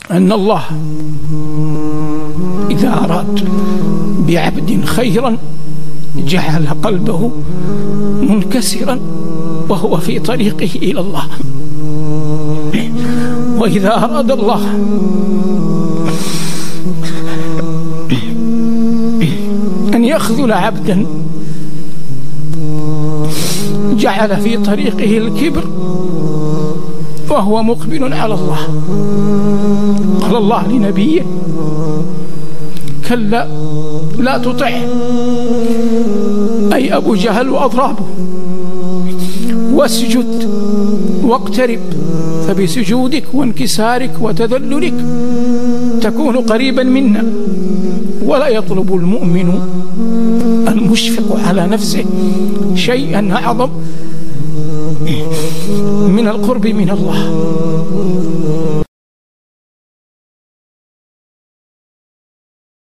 أن الله إذا أراد بعبد خيرا جعل قلبه منكسرا وهو في طريقه إلى الله، وإذا أراد الله أن يخذل عبدا جعل في طريقه الكبر وهو مقبل على الله. قال الله لنبيه: كلا لا تطعه، أي أبو جهل وأضرابه، واسجد واقترب، فبسجودك وانكسارك وتذللك تكون قريبا منا. ولا يطلب المؤمن المشفق على نفسه شيئا أعظم من القرب من الله.